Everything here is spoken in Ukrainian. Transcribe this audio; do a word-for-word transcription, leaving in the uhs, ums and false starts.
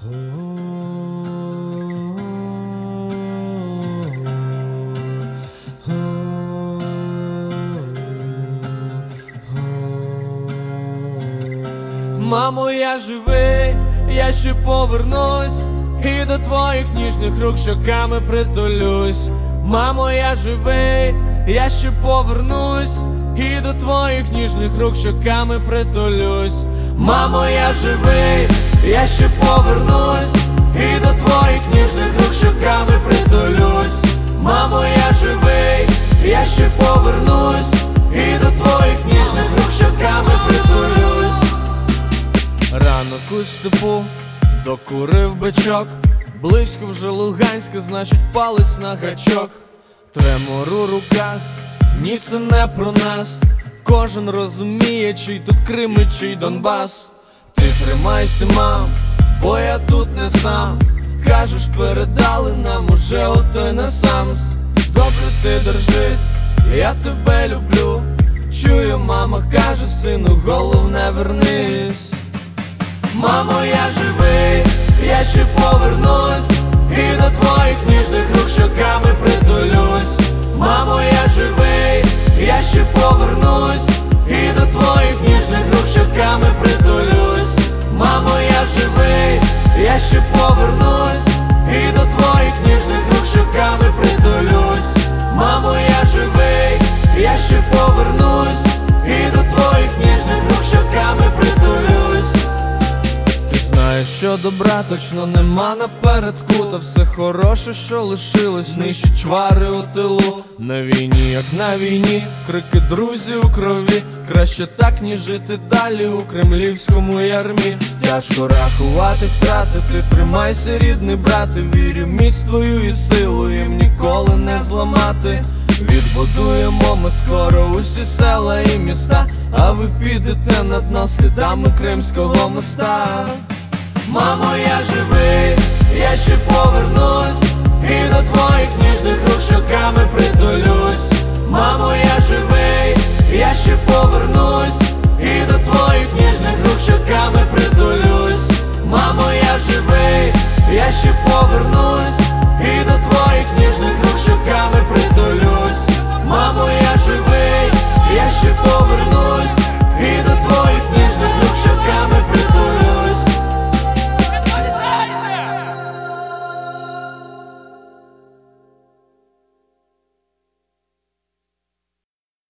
Мамо, я живий, я ще повернусь, і до твоїх ніжних рук щоками притулюсь. Мамо, я живий, я ще повернусь, і до твоїх ніжних рук щоками притулюсь. Мамо, я живий, я ще повернусь, і до твоїх ніжних рук щоками притулюсь. Мамо, я живий, я ще повернусь, і до твоїх ніжних рук щоками притулюсь. Ранок у степу, докурив бичок, близько вже Луганська, значить палець на гачок. Тремор у руках, ні, це не про нас. Кожен розуміє, чий тут Крим і чий Донбас. Ти тримайся, мам, бо я тут не сам. Кажеш, передали нам уже отой на самс. Добре, ти держись, я тебе люблю. Чую, мама каже, сину, головне вернись. Мамо, я живий, я ще повернусь, і до твоїх ніжних рук щоками притулюсь. Мамо, я живий, я ще повернусь, і до твоїх ніжних рук щоками притулюсь. Мамо, я живий, я ще повернусь, і до твоїх ніжних рук щоками притулюсь. Мамо, я живий, я ще повернусь, і до твоїх ніжних рук щоками притулюсь. Знаєш, що добра точно нема напередку, та все хороше, що лишилось, нищить чвари у тилу. На війні, як на війні, крики друзів у крові. Краще так, ніж жити далі у кремлівському ярмі. Тяжко рахувати втрати, ти тримайся, рідний брате. Вірю, міць твою і силу їм ніколи не зламати. Відбудуємо ми скоро усі села і міста, а ви підете на дно слідами Кримського моста. Мамо, я живий, я ще повернусь, і до твоїх ніжних рук щоками притулюсь. Мамо, я живий, я ще повернусь, і до твоїх ніжних рук щоками притулюсь. Мамо, я живий, я ще повернусь, і до твоїх ніжних рук щоками притулюсь. Мамо, я живий, я ще повернусь.